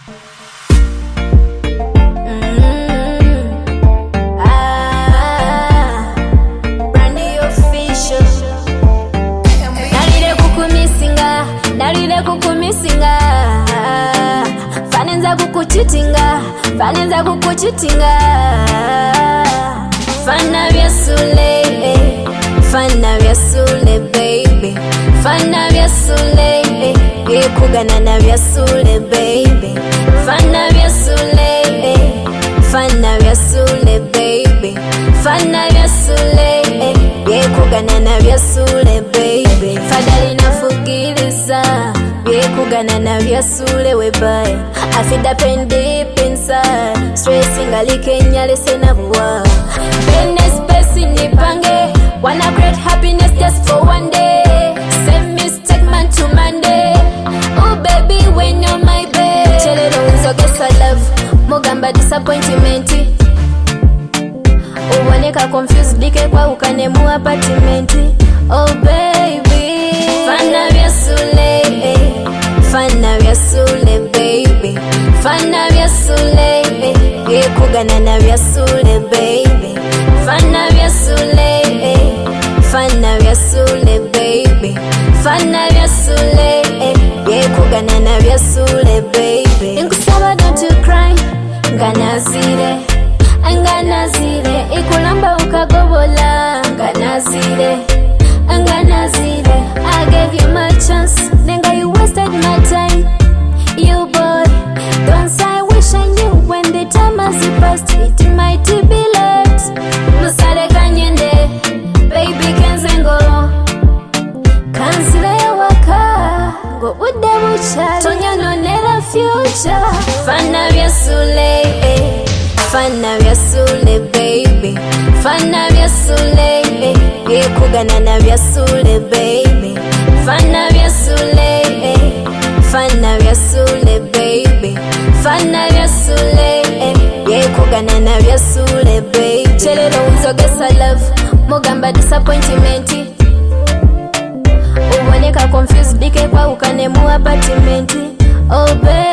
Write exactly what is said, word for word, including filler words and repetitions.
Kukumisinga fanenza kukuchitinga fanenza kukuchitinga fana vya sule fana vya sule baby fana vya sule yekugana na vya sule baby fana vya sule fana vya sule baby fana vya sule yekugana na vya sule baby fadali nafugiliza yekugana na vya sule webaye I feel the pain deep inside stressing alikenya lese na buwa business person nipange wanna create happiness just for one day same mistake man to Monday oh baby when you're my babe chelelo unzogesa love mugamba disappointment uwoneka confused like kwa ukane mu apartment oh baby fana vya sule fana vya sule baby fana vya sule yekugana na vya sule baby fana vya sule fana vya sule baby fana vya sule yekugana na vya sule baby inkusaba don't you cry nganazire nganazire ikulamba ukagobola nganazire nganazire I gave you my chance nenga you wasted my time you boy don't say I wish I knew when the time has passed it might be late musale kanyende baby kenzengo kansile waka go udebucha tonya no nera future fana vya sule fana vya sule baby fana vya sule yekugana na vya sule baby fana vya sule fana vya sule baby fana vya sule yekugana na vya sule baby chelelo unzogesa love mugamba disappointment uwoneka confused like kwa ukane mu apartment oh baby